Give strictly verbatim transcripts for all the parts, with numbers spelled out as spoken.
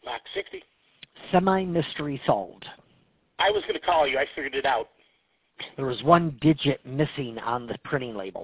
Mach sixty. Semi-mystery solved. I was going to call you. I figured it out. There was one digit missing on the printing label.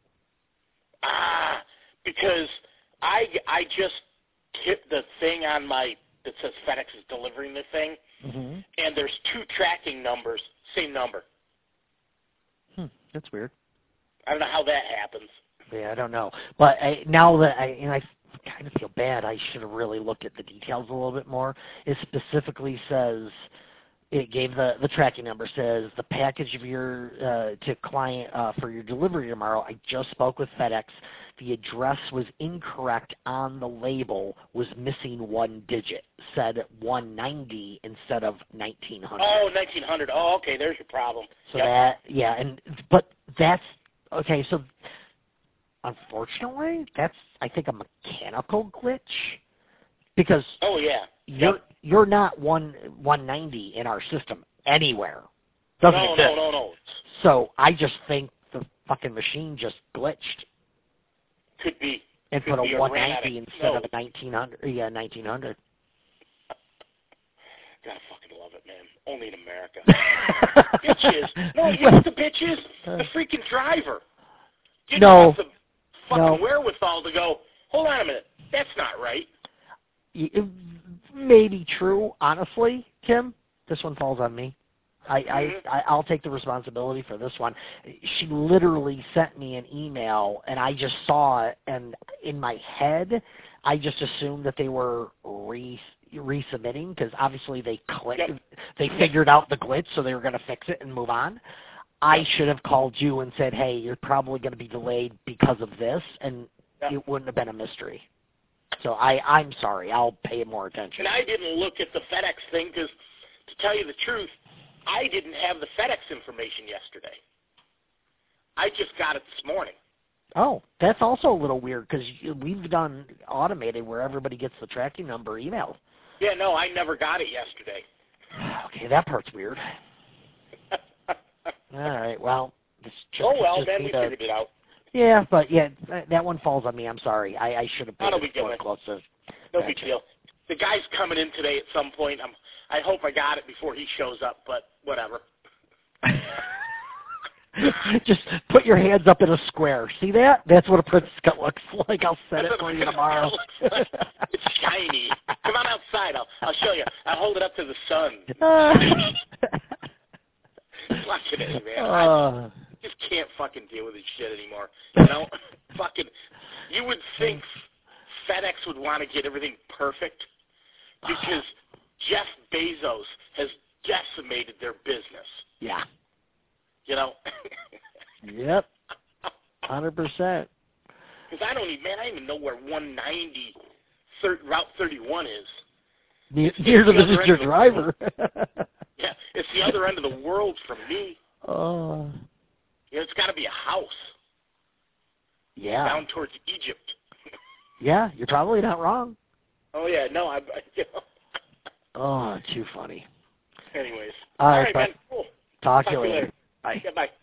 Ah, because I, I just hit the thing on my, that says FedEx is delivering the thing, mm-hmm. and there's two tracking numbers, same number. Hmm, that's weird. I don't know how that happens. Yeah, I don't know. But I, now that I, and I kind of feel bad, I should have really looked at the details a little bit more. It specifically says, it gave the, the tracking number, says the package of your, uh, to client uh, for your delivery tomorrow, I just spoke with FedEx. The address was incorrect on the label, was missing one digit, said one ninety instead of nineteen hundred. Oh, nineteen hundred. Oh, okay, there's your problem. So yep. that, yeah, and, but that's, okay, so unfortunately, that's, I think, a mechanical glitch, because oh, yeah. you're, yep. you're not one, one ninety in our system anywhere. Doesn't no, exist. no, no, no. So I just think the fucking machine just glitched. Could be. And Could put be a one ninety instead no. of a nineteen hundred. Yeah, nineteen hundred. God, I fucking love it, man. Only in America. Bitches. No, you know what the bitch is? The freaking driver. Didn't no. have the fucking no. wherewithal to go, hold on a minute, that's not right. It may be true, honestly, Tim. This one falls on me. I, mm-hmm. I, I'll take the responsibility for this one. She literally sent me an email, and I just saw it, and in my head, I just assumed that they were re resubmitting because obviously they clicked, yep. they figured out the glitch, so they were going to fix it and move on. I should have called you and said, hey, you're probably going to be delayed because of this, and yep. it wouldn't have been a mystery. So I, I'm sorry. I'll pay more attention. And I didn't look at the FedEx thing because, to tell you the truth, I didn't have the FedEx information yesterday. I just got it this morning. Oh, that's also a little weird because we've done automated where everybody gets the tracking number emailed. Yeah, no, I never got it yesterday. Okay, that part's weird. All right, well. It's just, oh, well, just then we a, figured it out. Yeah, but yeah, that one falls on me. I'm sorry. I, I should have paid no big more deal. close to No big deal. The guy's coming in today at some point. I'm, I hope I got it before he shows up, but whatever. Just put your hands up in a square. See that? That's what a Princess Cut looks like. I'll set That's it for you tomorrow. Like. It's shiny. Come on outside. I'll, I'll show you. I'll hold it up to the sun. Fucking it, man. Uh, I just can't fucking deal with this shit anymore. You know? Fucking, you would think FedEx would want to get everything perfect because Jeff Bezos has decimated their business. Yeah. You know? Yep. one hundred percent. Because I don't even, man, I don't even know where one ninety, thir- Route thirty-one is. Near, near to the, your driver. Yeah, it's the other end of the world from me. Oh. Yeah, it's got to be a house. Yeah. Down towards Egypt. Yeah, you're probably not wrong. Oh, yeah, no, I, you know. Oh, too funny. Anyways. All, All right, right, man, cool. Talk, Talk to you later. later. Bye. Yeah, bye.